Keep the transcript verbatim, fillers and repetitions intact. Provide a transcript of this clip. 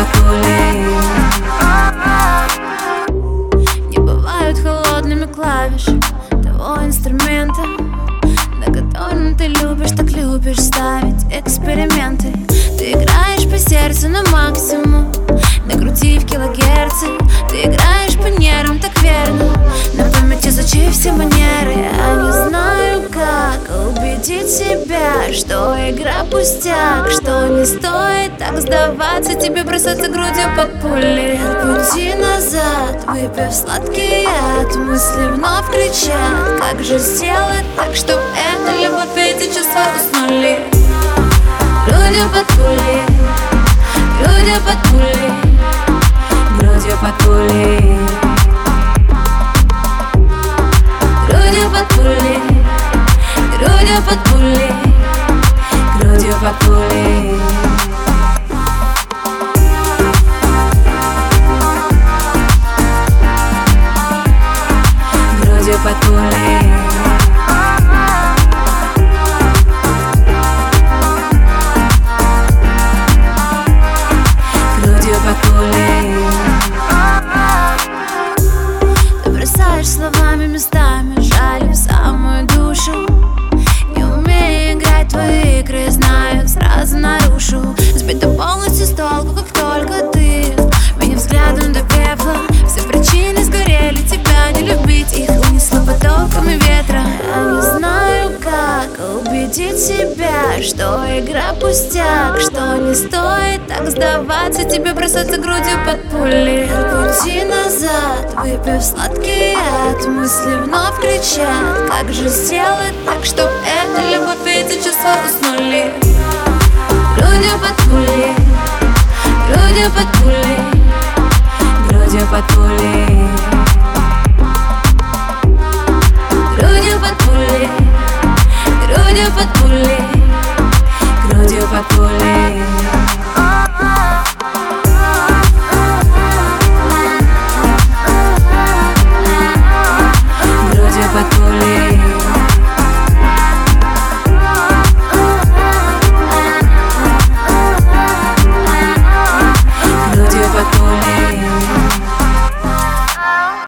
под пулей. Не бывают холодными клавиши того инструмента, на котором ты любишь, так любишь ставить эксперименты. Ты играешь по сердцу на максимум, накрутив килогерцы. Ты играешь по нервам так верно, на памяти изучив все манеры. Я не знаю, как убедить себя, что игра пустяк, что не стоит так сдаваться, тебе бросаться грудью под пули. Пути назад, выпив сладкий яд, мысли вновь кричат: как же сделать так, чтоб эта любовь, эти чувства уснули? Грудью под пули, грудью под пули, Грудью под пулей. грудью под пули, грудью под пули, Грудью под пулей. Грудью под пулей. Грудью под пулей. Ты бросаешь словами местами, жаль в самую душу. Не умею играть в твои игры, знаю, сразу нарушу. Сбита полностью с толку, как только ты меня взглядом до пепла. Все причины сгорели, тебя не любить, их унесло потоками ветра. Я не знаю, как убедить себя, что игра пустяк, что не стоит так сдаваться, тебе бросаться грудью под пули. Пути назад, выпив сладкий яд, мысли вновь кричат: как же сделать так, чтоб эта любовь, эти чувства уснули? Грудью под пули, грудью под пули, Грудью под пулей. грудью под пули, грудью под пули.